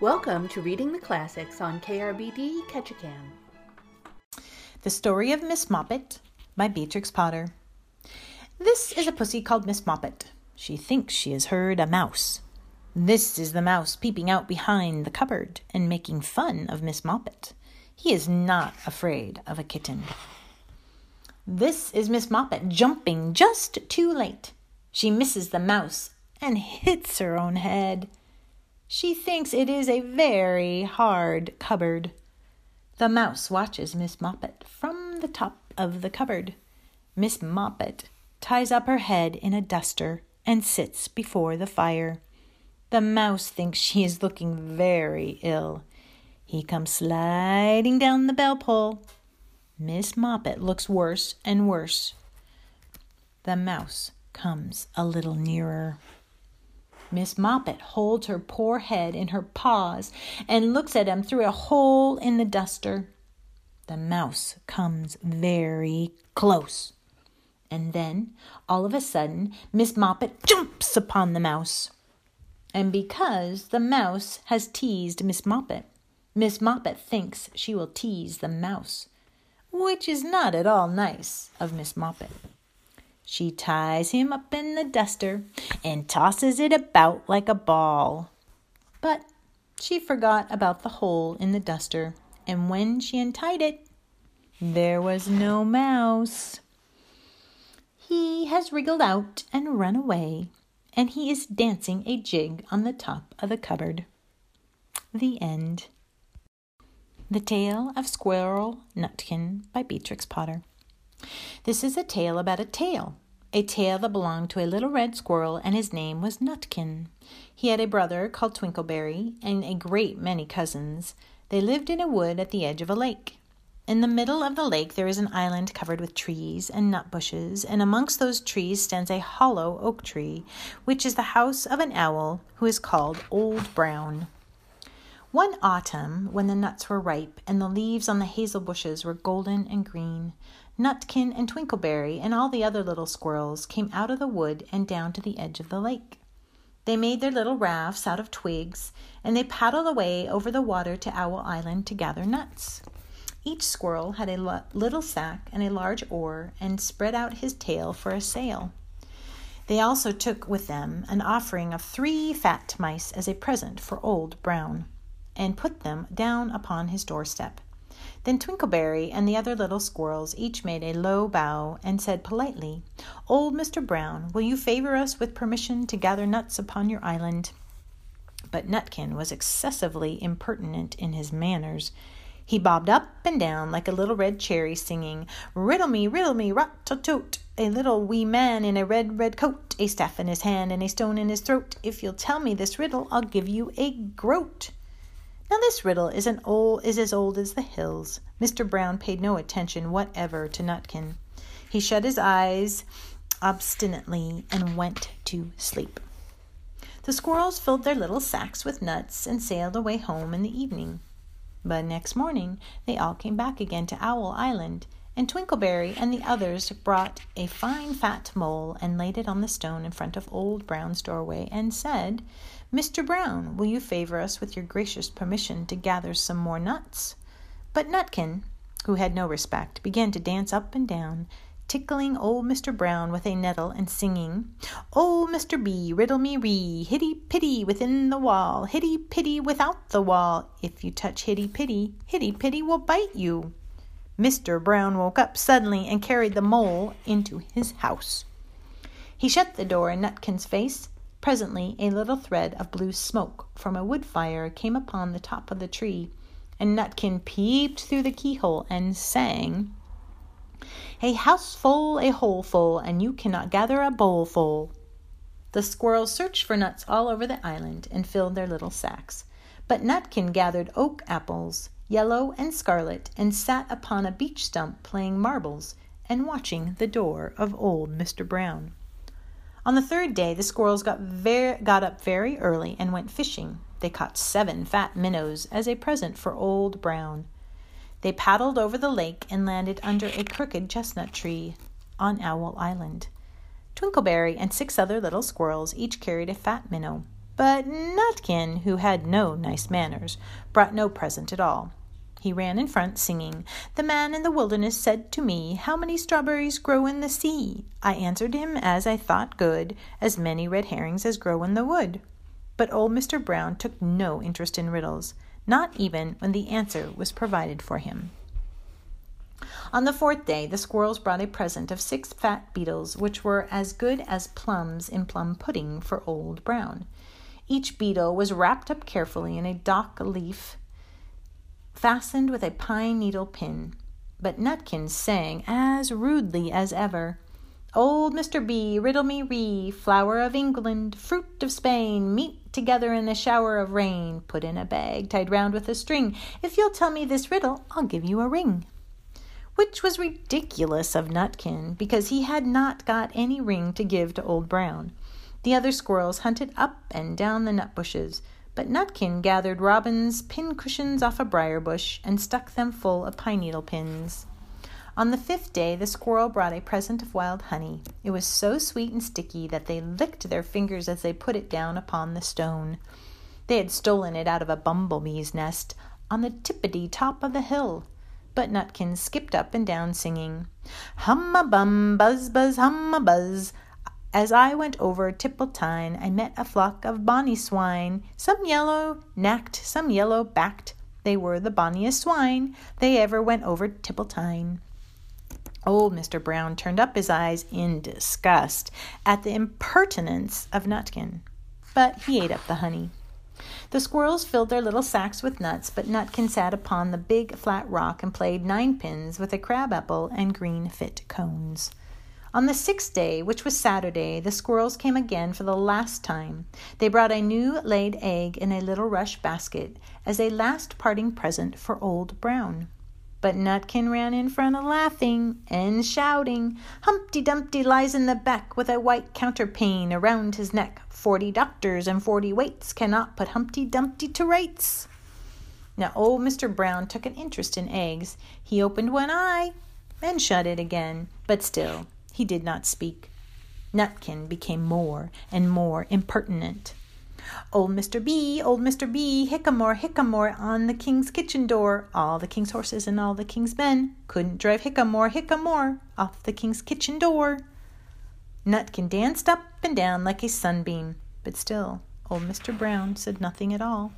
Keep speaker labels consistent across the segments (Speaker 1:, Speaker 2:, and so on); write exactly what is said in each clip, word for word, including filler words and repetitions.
Speaker 1: Welcome to Reading the Classics on K R B D Ketchikan.
Speaker 2: The Story of Miss Moppet by Beatrix Potter. This is a pussy called Miss Moppet. She thinks she has heard a mouse. This is the mouse peeping out behind the cupboard and making fun of Miss Moppet. He is not afraid of a kitten. This is Miss Moppet jumping just too late. She misses the mouse and hits her own head. She thinks it is a very hard cupboard. The mouse watches Miss Moppet from the top of the cupboard. Miss Moppet ties up her head in a duster and sits before the fire. The mouse thinks she is looking very ill. He comes sliding down the bell pull. Miss Moppet looks worse and worse. The mouse comes a little nearer. Miss Moppet holds her poor head in her paws and looks at him through a hole in the duster. The mouse comes very close. And then, all of a sudden, Miss Moppet jumps upon the mouse. And because the mouse has teased Miss Moppet, Miss Moppet thinks she will tease the mouse, which is not at all nice of Miss Moppet. She ties him up in the duster and tosses it about like a ball. But she forgot about the hole in the duster, and when she untied it, there was no mouse. He has wriggled out and run away, and he is dancing a jig on the top of the cupboard. The end. The Tale of Squirrel Nutkin by Beatrix Potter. This is a tale about a tail, a tail that belonged to a little red squirrel, and his name was Nutkin. He had a brother called Twinkleberry and a great many cousins. They lived in a wood at the edge of a lake. In the middle of the lake there is an island covered with trees and nut bushes, and amongst those trees stands a hollow oak tree, which is the house of an owl who is called Old Brown. One autumn, when the nuts were ripe and the leaves on the hazel bushes were golden and green, Nutkin and Twinkleberry and all the other little squirrels came out of the wood and down to the edge of the lake. They made their little rafts out of twigs, and they paddled away over the water to Owl Island to gather nuts. Each squirrel had a lo- little sack and a large oar and spread out his tail for a sail. They also took with them an offering of three fat mice as a present for Old Brown, and put them down upon his doorstep. Then Twinkleberry and the other little squirrels each made a low bow and said politely, "Old Mister Brown, will you favor us with permission to gather nuts upon your island?" But Nutkin was excessively impertinent in his manners. He bobbed up and down like a little red cherry, singing, "Riddle me, riddle me, rot-tot-tot, a little wee man in a red, red coat, a staff in his hand and a stone in his throat. If you'll tell me this riddle, I'll give you a groat." Now this riddle is an old is as old as the hills. Mister Brown paid no attention whatever to Nutkin. He shut his eyes obstinately and went to sleep. The squirrels filled their little sacks with nuts and sailed away home in the evening. But next morning they all came back again to Owl Island, and Twinkleberry and the others brought a fine fat mole and laid it on the stone in front of Old Brown's doorway and said, "Mister Brown, will you favor us with your gracious permission to gather some more nuts?" But Nutkin, who had no respect, began to dance up and down, tickling old Mister Brown with a nettle and singing, "Oh, Mister B, riddle me ree, hitty-pitty within the wall, hitty-pitty without the wall. If you touch hitty-pitty, hitty-pitty will bite you." Mister Brown woke up suddenly and carried the mole into his house. He shut the door in Nutkin's face. Presently a little thread of blue smoke from a wood fire came upon the top of the tree, and Nutkin peeped through the keyhole and sang, "A house full, a hole full, and you cannot gather a bowl full." The squirrels searched for nuts all over the island and filled their little sacks, but Nutkin gathered oak apples, yellow and scarlet, and sat upon a beech stump playing marbles and watching the door of old Mister Brown. On the third day, the squirrels got, ver- got up very early and went fishing. They caught seven fat minnows as a present for Old Brown. They paddled over the lake and landed under a crooked chestnut tree on Owl Island. Twinkleberry and six other little squirrels each carried a fat minnow, But Nutkin, who had no nice manners, brought no present at all. He ran in front, singing, "The man in the wilderness said to me, 'How many strawberries grow in the sea?' I answered him, as I thought good, 'As many red herrings as grow in the wood.'" But old Mister Brown took no interest in riddles, not even when the answer was provided for him. On the fourth day, the squirrels brought a present of six fat beetles, which were as good as plums in plum pudding for Old Brown. Each beetle was wrapped up carefully in a dock leaf fastened with a pine needle pin. But Nutkin sang as rudely as ever, "Old Mister B, riddle me ree, flower of England, fruit of Spain, meet together in a shower of rain, put in a bag tied round with a string. If you'll tell me this riddle, I'll give you a ring." Which was ridiculous of Nutkin, because he had not got any ring to give to Old Brown. The other squirrels hunted up and down the nut bushes, but Nutkin gathered robin's pin-cushions off a briar bush and stuck them full of pine needle pins. On the fifth day, the squirrel brought a present of wild honey. It was so sweet and sticky that they licked their fingers as they put it down upon the stone. They had stolen it out of a bumblebee's nest on the tippity top of the hill. But Nutkin skipped up and down, singing, "Hum-a-bum, buzz-buzz, hum-a-buzz. As I went over Tipple-tine, I met a flock of bonny swine, some yellow-nacked, some yellow-backed. They were the bonniest swine they ever went over Tipple-tine." Old Mister Brown turned up his eyes in disgust at the impertinence of Nutkin, but he ate up the honey. The squirrels filled their little sacks with nuts, but Nutkin sat upon the big flat rock and played ninepins with a crab-apple and green-fit cones. On the sixth day, which was Saturday, the squirrels came again for the last time. They brought a new laid egg in a little rush basket as a last parting present for Old Brown. But Nutkin ran in front laughing and shouting, "Humpty Dumpty lies in the back with a white counterpane around his neck. Forty doctors and forty waits cannot put Humpty Dumpty to rights." Now old Mister Brown took an interest in eggs. He opened one eye and shut it again, but still he did not speak. Nutkin became more and more impertinent. "Old Mister B, old Mister B, hickamore, hickamore on the king's kitchen door. All the king's horses and all the king's men couldn't drive hickamore, hickamore off the king's kitchen door." Nutkin danced up and down like a sunbeam, but still old Mister Brown said nothing at all.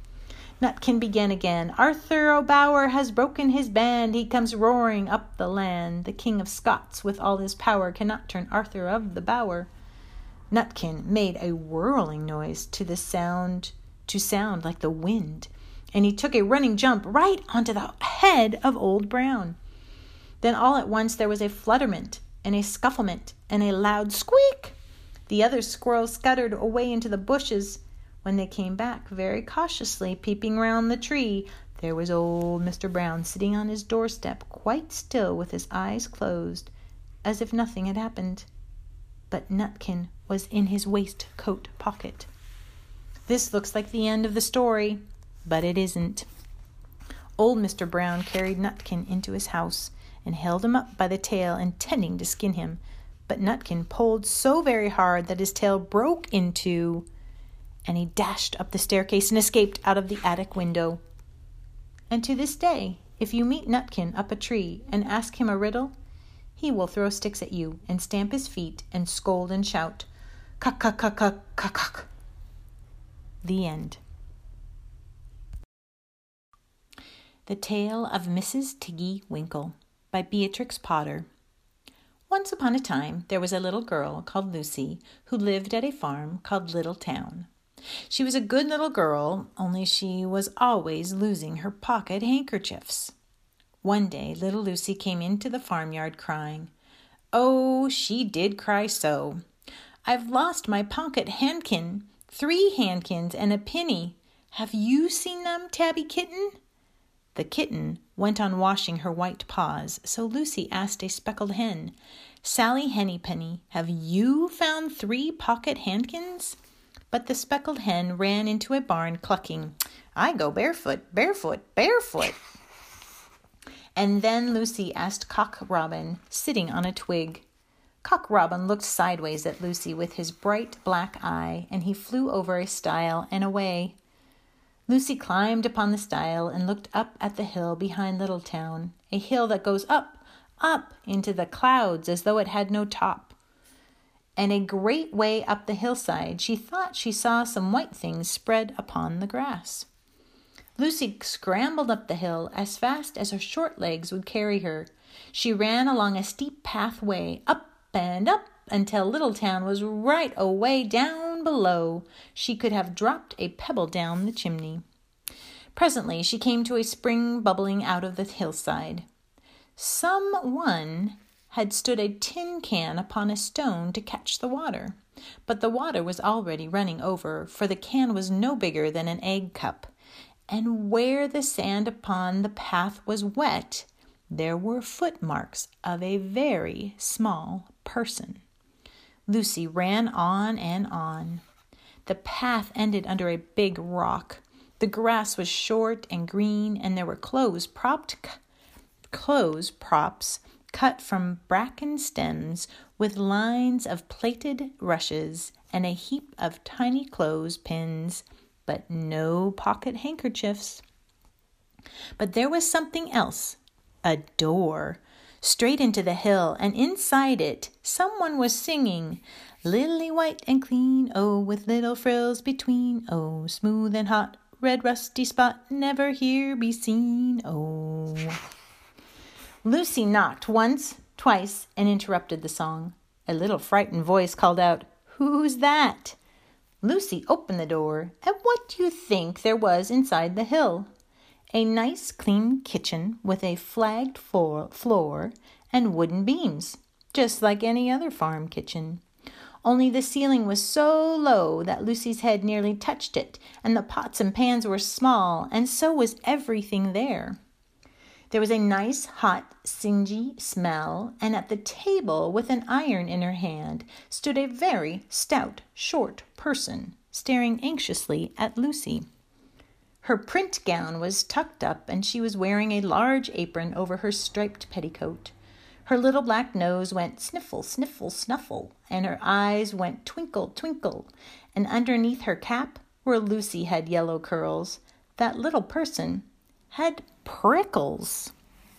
Speaker 2: Nutkin began again, "Arthur O'Bower has broken his band. He comes roaring up the land. The King of Scots with all his power cannot turn Arthur of the Bower." Nutkin made a whirling noise to the sound to sound like the wind, and he took a running jump right onto the head of Old Brown. Then all at once there was a flutterment and a scufflement and a loud squeak. The other squirrels scuttered away into the bushes. When they came back, very cautiously peeping round the tree, there was old Mister Brown sitting on his doorstep, quite still with his eyes closed, as if nothing had happened. But Nutkin was in his waistcoat pocket. This looks like the end of the story, but it isn't. Old Mister Brown carried Nutkin into his house and held him up by the tail, intending to skin him. But Nutkin pulled so very hard that his tail broke in two, and he dashed up the staircase and escaped out of the attic window. And to this day, if you meet Nutkin up a tree and ask him a riddle, he will throw sticks at you and stamp his feet and scold and shout, "Cuck, cuck, cuck, cuck, cuck, cuck." The end. The Tale of Missus Tiggy Winkle by Beatrix Potter. Once upon a time, there was a little girl called Lucy who lived at a farm called Little Town. She was a good little girl, only she was always losing her pocket handkerchiefs. One day, little Lucy came into the farmyard crying. Oh, she did cry so. "I've lost my pocket handkin, three handkins and a penny. Have you seen them, Tabby Kitten?" The kitten went on washing her white paws, so Lucy asked a speckled hen, "Sally Hennypenny, have you found three pocket handkins?" But the speckled hen ran into a barn clucking, "I go barefoot, barefoot, barefoot." And then Lucy asked Cock Robin, sitting on a twig, Cock Robin looked sideways at Lucy with his bright black eye, and he flew over a stile and away. Lucy climbed upon the stile and looked up at the hill behind Littletown, a hill that goes up, up into the clouds as though it had no top. And a great way up the hillside she thought she saw some white things spread upon the grass. Lucy scrambled up the hill as fast as her short legs would carry her. She ran along a steep pathway, up and up, until Littletown was right away down below. She could have dropped a pebble down the chimney. Presently she came to a spring bubbling out of the hillside. Someone had stood a tin can upon a stone to catch the water, but the water was already running over, for the can was no bigger than an egg cup, and where the sand upon the path was wet, there were footmarks of a very small person. Lucy ran on and on. The path ended under a big rock. The grass was short and green, and there were clothes propped, clothes props cut from bracken stems with lines of plaited rushes and a heap of tiny clothes pins, but no pocket handkerchiefs. But there was something else, a door, straight into the hill, and inside it someone was singing, "Lily white and clean, oh, with little frills between, oh, smooth and hot, red rusty spot, never here be seen, oh." Lucy knocked once, twice, and interrupted the song. A little frightened voice called out, "Who's that?" Lucy opened the door, and what do you think there was inside the hill? A nice clean kitchen with a flagged floor and wooden beams, just like any other farm kitchen. Only the ceiling was so low that Lucy's head nearly touched it, and the pots and pans were small, and so was everything there. There was a nice, hot, singy smell, and at the table, with an iron in her hand, stood a very stout, short person, staring anxiously at Lucy. Her print gown was tucked up, and she was wearing a large apron over her striped petticoat. Her little black nose went sniffle, sniffle, snuffle, and her eyes went twinkle, twinkle, and underneath her cap, where Lucy had yellow curls, that little person had prickles.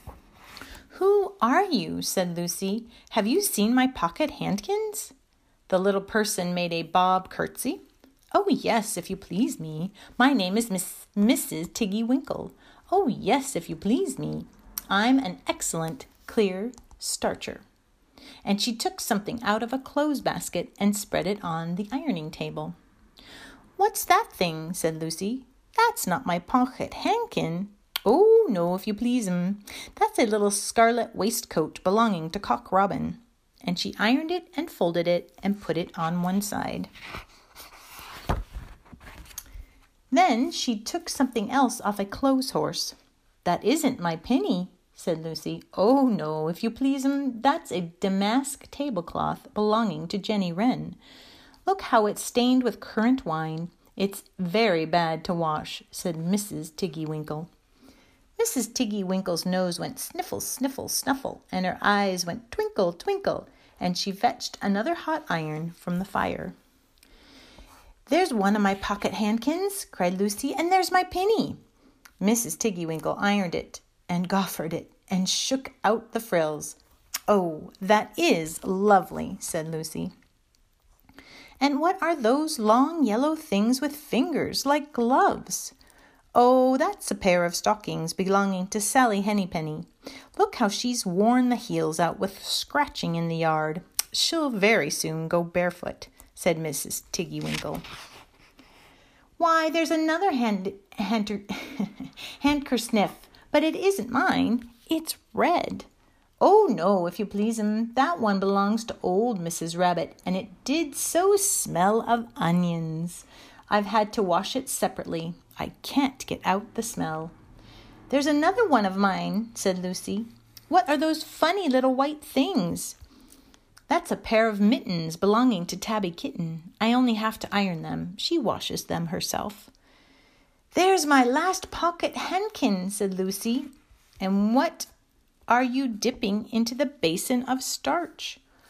Speaker 2: "Who are you?" said Lucy. "Have you seen my pocket handkins?" The little person made a bob curtsy. "Oh, yes, if you please me. My name is Miss Missus Tiggy Winkle. Oh, yes, if you please me. I'm an excellent, clear starcher." And she took something out of a clothes basket and spread it on the ironing table. "What's that thing?" said Lucy. "That's not my pocket handkin." "Oh, no, if you please, 'm. That's a little scarlet waistcoat belonging to Cock Robin." And she ironed it and folded it and put it on one side. Then she took something else off a clothes horse. "That isn't my penny," said Lucy. "Oh, no, if you please, 'm. That's a damask tablecloth belonging to Jenny Wren. Look how it's stained with currant wine. It's very bad to wash," said Missus Tiggy Winkle. Missus Tiggy Winkle's nose went sniffle, sniffle, snuffle, and her eyes went twinkle, twinkle, and she fetched another hot iron from the fire. "There's one of my pocket handkins," cried Lucy, "and there's my penny." Missus Tiggy Winkle ironed it and goffered it and shook out the frills. "Oh, that is lovely," said Lucy. "And what are those long yellow things with fingers like gloves?" "Oh, that's a pair of stockings belonging to Sally Hennypenny. Look how she's worn the heels out with scratching in the yard. She'll very soon go barefoot," said Missus Tiggy Winkle. "Why, there's another hand, hand, handkersniff, but it isn't mine. It's red." "Oh, no, if you please, 'm. That one belongs to old Missus Rabbit, and it did so smell of onions. I've had to wash it separately. I can't get out the smell." "There's another one of mine," said Lucy. "What are those funny little white things?" "That's a pair of mittens belonging to Tabby Kitten. I only have to iron them. She washes them herself." "There's my last pocket handkin," said Lucy. "And what are you dipping into the basin of starch?"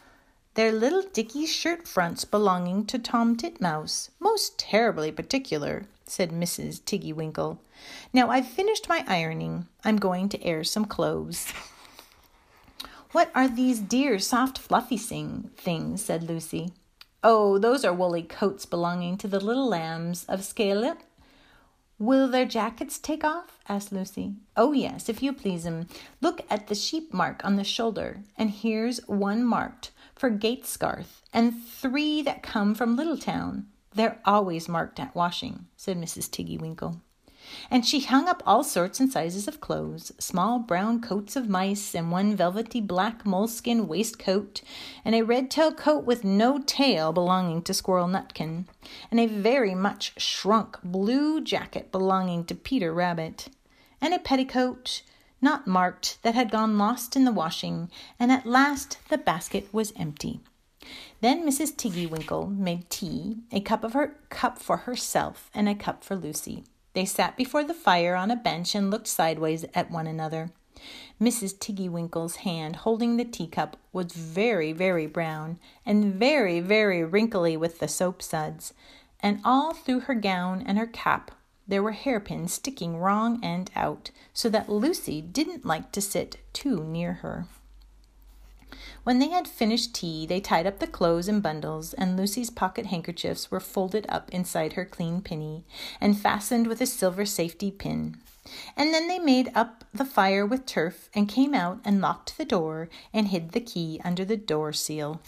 Speaker 2: They're little Dickie's shirt fronts belonging to Tom Titmouse. Most terribly particular, said Missus Tiggy Winkle. Now I've finished my ironing. I'm going to air some clothes. What are these dear, soft, fluffy sing- things, said Lucy. Oh, those are woolly coats belonging to the little lambs of Scalet. Will their jackets take off? Asked Lucy. Oh, yes, if you please 'em. Look at the sheep mark on the shoulder, and here's one marked for Gatesgarth, and three that come from Littletown. They're always marked at washing, said Missus Tiggy Winkle. And she hung up all sorts and sizes of clothes, small brown coats of mice, and one velvety black moleskin waistcoat, and a red tail coat with no tail belonging to Squirrel Nutkin, and a very much shrunk blue jacket belonging to Peter Rabbit, and a petticoat not marked that had gone lost in the washing, and at last the basket was empty. Then Missus Tiggy Winkle made tea, a cup of her cup for herself and a cup for Lucy. They sat before the fire on a bench and looked sideways at one another. Missus Tiggy Winkle's hand holding the teacup was very, very brown and very, very wrinkly with the soap suds, and all through her gown and her cap there were hairpins sticking wrong end out, so that Lucy didn't like to sit too near her. When they had finished tea, they tied up the clothes in bundles, and Lucy's pocket handkerchiefs were folded up inside her clean pinny and fastened with a silver safety pin. And then they made up the fire with turf and came out and locked the door and hid the key under the door seal.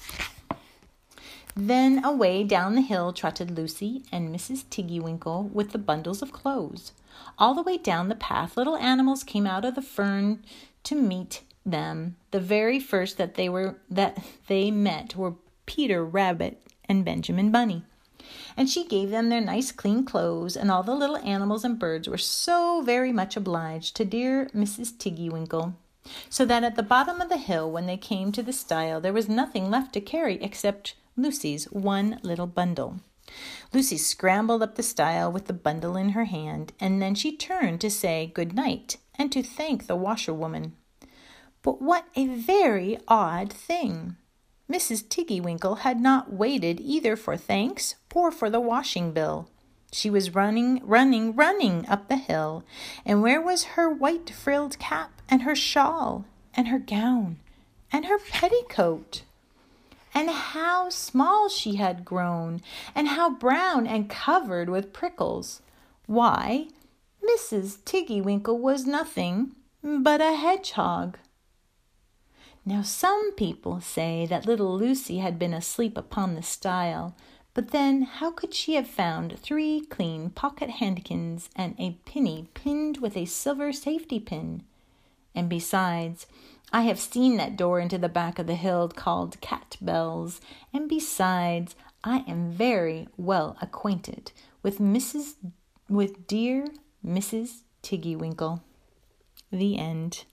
Speaker 2: Then away down the hill trotted Lucy and Missus Tiggy Winkle with the bundles of clothes. All the way down the path little animals came out of the fern to meet them. The very first that they were that they met were Peter Rabbit and Benjamin Bunny. And she gave them their nice clean clothes, and all the little animals and birds were so very much obliged to dear Missus Tiggy Winkle, so that at the bottom of the hill, when they came to the stile, there was nothing left to carry except Lucy's one little bundle. Lucy scrambled up the stile with the bundle in her hand, and then she turned to say good night and to thank the washerwoman. But what a very odd thing! Missus Tiggy Winkle had not waited either for thanks or for the washing bill. She was running, running, running up the hill, and where was her white frilled cap and her shawl and her gown and her petticoat? And how small she had grown, and how brown and covered with prickles! Why, Missus Tiggy Winkle was nothing but a hedgehog. Now some people say that little Lucy had been asleep upon the stile, but then how could she have found three clean pocket handkins and a pinny pinned with a silver safety pin? And besides, I have seen that door into the back of the hill called Cat Bells, and besides, I am very well acquainted with Missus with dear Missus Tiggy Winkle. The end.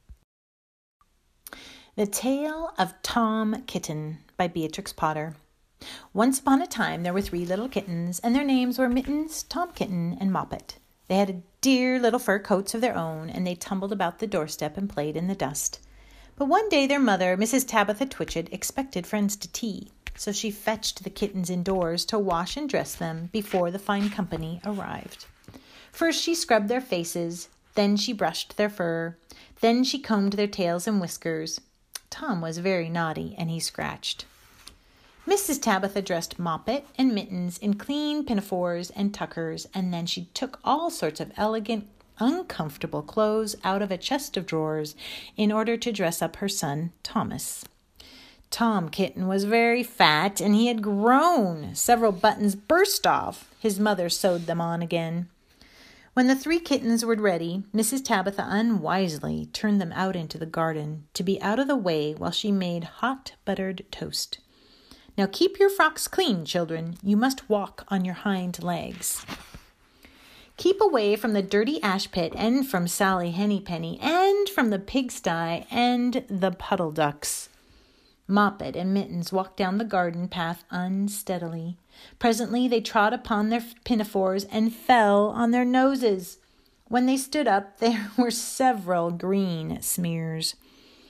Speaker 2: The Tale of Tom Kitten by Beatrix Potter. Once upon a time there were three little kittens, and their names were Mittens, Tom Kitten, and Moppet. They had dear little fur coats of their own, and they tumbled about the doorstep and played in the dust. But one day their mother, Missus Tabitha Twitchit, expected friends to tea, so she fetched the kittens indoors to wash and dress them before the fine company arrived. First she scrubbed their faces, then she brushed their fur, then she combed their tails and whiskers. Tom was very naughty, and he scratched. Missus Tabitha dressed Moppet and Mittens in clean pinafores and tuckers, and then she took all sorts of elegant, uncomfortable clothes out of a chest of drawers in order to dress up her son, Thomas. Tom Kitten was very fat, and he had grown. Several buttons burst off. His mother sewed them on again. When the three kittens were ready, Missus Tabitha unwisely turned them out into the garden to be out of the way while she made hot buttered toast. Now keep your frocks clean, children. You must walk on your hind legs. Keep away from the dirty ash pit and from Sally Hennypenny and from the pigsty and the puddle ducks. Moppet and Mittens walked down the garden path unsteadily. Presently they trod upon their pinafores and fell on their noses. When they stood up, there were several green smears.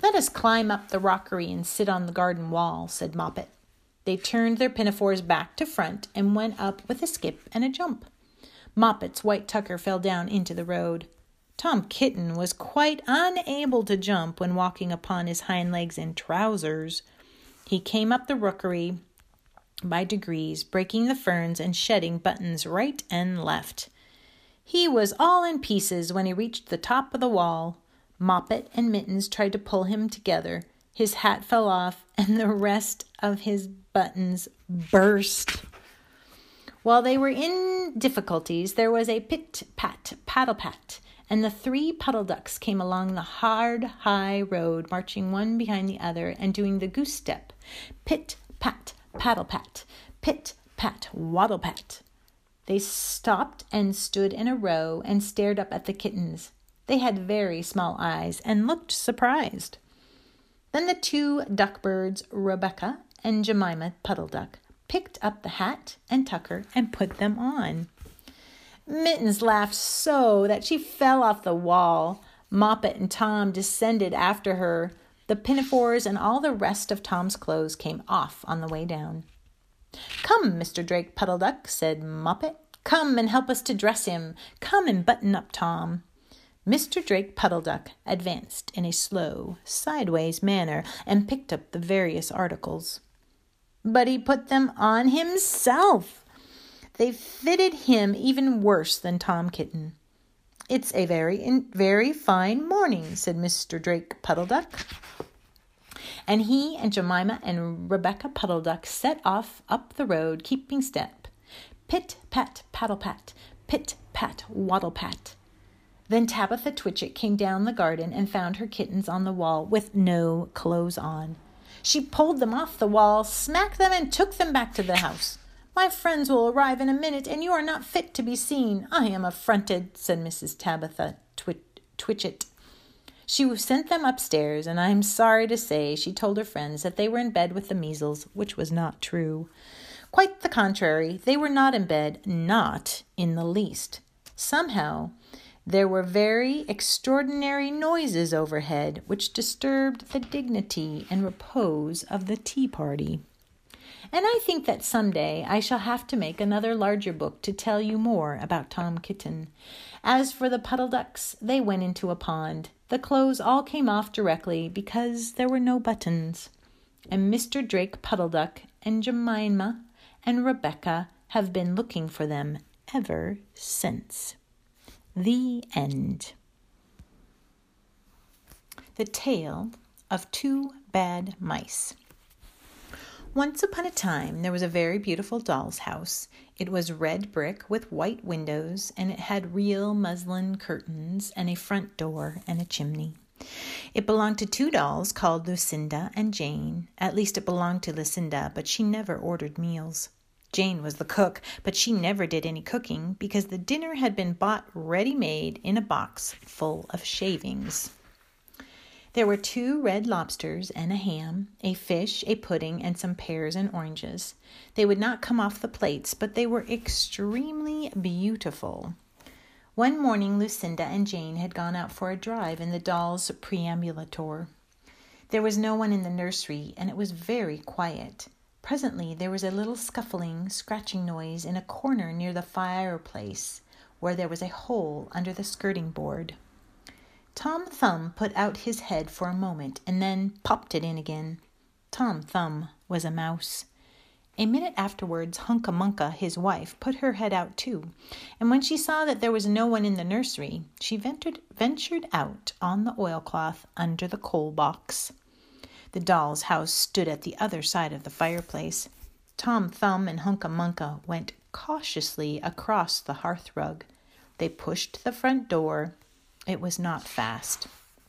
Speaker 2: "Let us climb up the rockery and sit on the garden wall," said Moppet. They turned their pinafores back to front and went up with a skip and a jump. Moppet's white tucker fell down into the road. Tom Kitten was quite unable to jump when walking upon his hind legs in trousers. He came up the rookery by degrees, breaking the ferns and shedding buttons right and left. He was all in pieces when he reached the top of the wall. Moppet and Mittens tried to pull him together. His hat fell off, and the rest of his buttons burst. While they were in difficulties, there was a pit-pat, paddle-pat, and the three puddle ducks came along the hard, high road, marching one behind the other and doing the goose step. Pit-pat, paddle-pat, pit-pat, waddle-pat. They stopped and stood in a row and stared up at the kittens. They had very small eyes and looked surprised. Then the two duckbirds, Rebecca and Jemima Puddle Duck, picked up the hat and tucker and put them on. Mittens laughed so that she fell off the wall. Moppet and Tom descended after her. The pinafores and all the rest of Tom's clothes came off on the way down. "Come, Mister Drake Puddle Duck," said Moppet. "Come and help us to dress him. Come and button up Tom." Mister Drake Puddle Duck advanced in a slow, sideways manner and picked up the various articles. But he put them on himself. They fitted him even worse than Tom Kitten. "It's a very, very fine morning," said Mister Drake Puddle Duck. And he and Jemima and Rebecca Puddle Duck set off up the road, keeping step. Pit-pat, paddle-pat, pit-pat, waddle-pat. Then Tabitha Twitchit came down the garden and found her kittens on the wall with no clothes on. She pulled them off the wall, smacked them, and took them back to the house. "My friends will arrive in a minute, and you are not fit to be seen. I am affronted," said Missus Tabitha Twit- Twitchit. She sent them upstairs, and I am sorry to say she told her friends that they were in bed with the measles, which was not true. Quite the contrary, they were not in bed, not in the least. Somehow, there were very extraordinary noises overhead, which disturbed the dignity and repose of the tea party. And I think that someday I shall have to make another larger book to tell you more about Tom Kitten. As for the Puddle Ducks, they went into a pond. The clothes all came off directly because there were no buttons. And Mister Drake Puddle Duck and Jemima and Rebecca have been looking for them ever since. The end. The Tale of Two Bad Mice. Once upon a time, there was a very beautiful doll's house. It was red brick with white windows, and it had real muslin curtains and a front door and a chimney. It belonged to two dolls called Lucinda and Jane. At least it belonged to Lucinda, but she never ordered meals. Jane was the cook, but she never did any cooking because the dinner had been bought ready-made in a box full of shavings. There were two red lobsters and a ham, a fish, a pudding, and some pears and oranges. They would not come off the plates, but they were extremely beautiful. One morning, Lucinda and Jane had gone out for a drive in the doll's perambulator. There was no one in the nursery, and it was very quiet. Presently, there was a little scuffling, scratching noise in a corner near the fireplace, where there was a hole under the skirting board. Tom Thumb put out his head for a moment and then popped it in again. Tom Thumb was a mouse. A minute afterwards, Hunca Munca, his wife, put her head out too, and when she saw that there was no one in the nursery, she ventured, ventured out on the oilcloth under the coal box. The doll's house stood at the other side of the fireplace. Tom Thumb and Hunca Munca went cautiously across the hearthrug. They pushed the front door. It was not fast.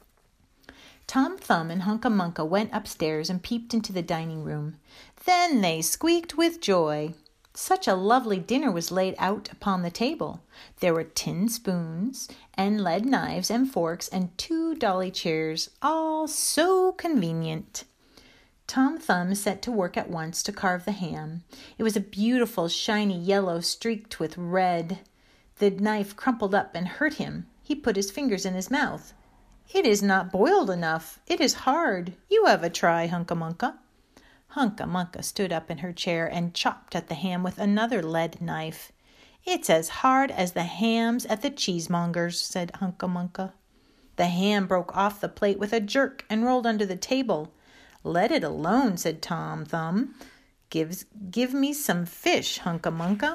Speaker 2: Tom Thumb and Hunca Munca went upstairs and peeped into the dining room. Then they squeaked with joy. Such a lovely dinner was laid out upon the table. There were tin spoons and lead knives and forks and two dolly chairs, all so convenient. Tom Thumb set to work at once to carve the ham. It was a beautiful, shiny yellow streaked with red. The knife crumpled up and hurt him. He put his fingers in his mouth. "It is not boiled enough. It is hard. You have a try, Hunca Munca." Hunca Munca stood up in her chair and chopped at the ham with another lead knife. "It's as hard as the hams at the cheesemonger's," said Hunca Munca. The ham broke off the plate with a jerk and rolled under the table. "Let it alone," said Tom Thumb. Gives, give me some fish, Hunca Munca."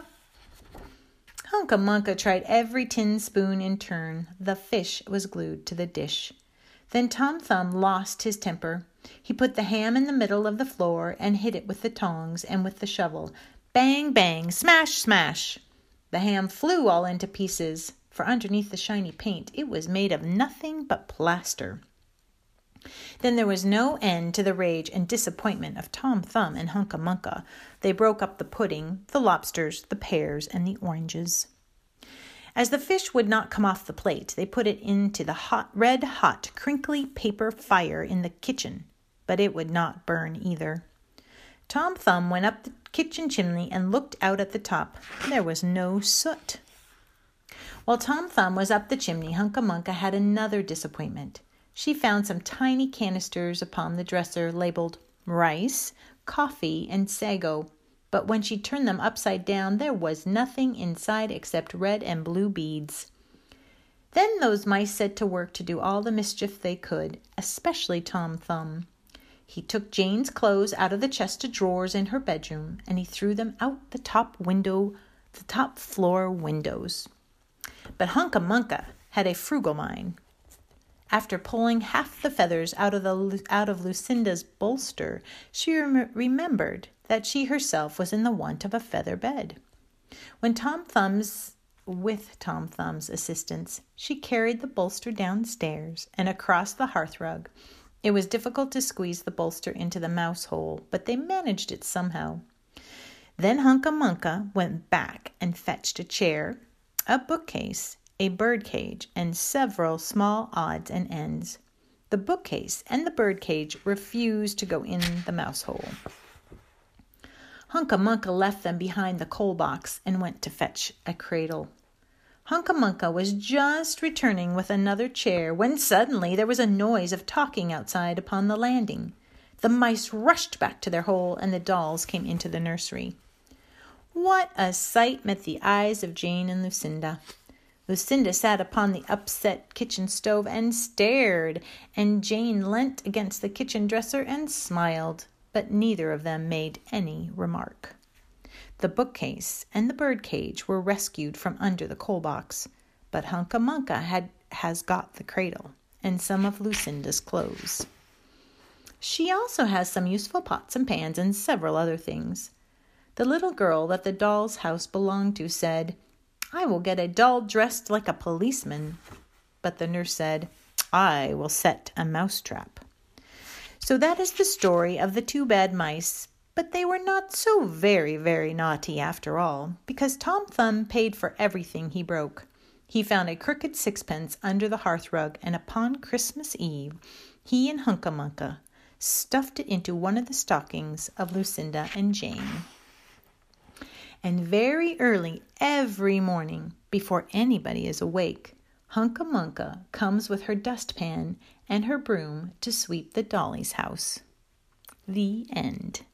Speaker 2: Hunca Munca tried every tin spoon in turn. The fish was glued to the dish. Then Tom Thumb lost his temper. He put the ham in the middle of the floor and hit it with the tongs and with the shovel. Bang, bang, smash, smash. The ham flew all into pieces, for underneath the shiny paint it was made of nothing but plaster. Then there was no end to the rage and disappointment of Tom Thumb and Hunca Munca. They broke up the pudding, the lobsters, the pears, and the oranges. As the fish would not come off the plate, they put it into the hot, red-hot, crinkly paper fire in the kitchen, but it would not burn either. Tom Thumb went up the kitchen chimney and looked out at the top. There was no soot. While Tom Thumb was up the chimney, Hunca Munca had another disappointment. She found some tiny canisters upon the dresser labeled rice, coffee, and sago, but when she turned them upside down, there was nothing inside except red and blue beads. Then those mice set to work to do all the mischief they could, especially Tom Thumb. He took Jane's clothes out of the chest of drawers in her bedroom, and he threw them out the top window, the top floor windows. But Hunca Munca had a frugal mind. After pulling half the feathers out of the out of Lucinda's bolster, she rem- remembered that she herself was in the want of a feather bed. When Tom Thumb's, with Tom Thumb's assistance, she carried the bolster downstairs and across the hearthrug. It was difficult to squeeze the bolster into the mouse hole, but they managed it somehow. Then Hunca Munca went back and fetched a chair, a bookcase, a birdcage, and several small odds and ends. The bookcase and the birdcage refused to go in the mouse hole. Hunca Munca left them behind the coal box and went to fetch a cradle. Hunca Munca was just returning with another chair when suddenly there was a noise of talking outside upon the landing. The mice rushed back to their hole and the dolls came into the nursery. What a sight met the eyes of Jane and Lucinda! Lucinda sat upon the upset kitchen stove and stared, and Jane leant against the kitchen dresser and smiled, but neither of them made any remark. The bookcase and the birdcage were rescued from under the coal box, but Hunca Munca had, has got the cradle and some of Lucinda's clothes. She also has some useful pots and pans and several other things. The little girl that the doll's house belonged to said, "I will get a doll dressed like a policeman." But the nurse said, "I will set a mousetrap." So that is the story of the two bad mice, but they were not so very, very naughty after all, because Tom Thumb paid for everything he broke. He found a crooked sixpence under the hearthrug, and upon Christmas Eve, he and Hunca Munca stuffed it into one of the stockings of Lucinda and Jane. And very early every morning, before anybody is awake, Hunca Munca comes with her dustpan and her broom to sweep the dolly's house. The end.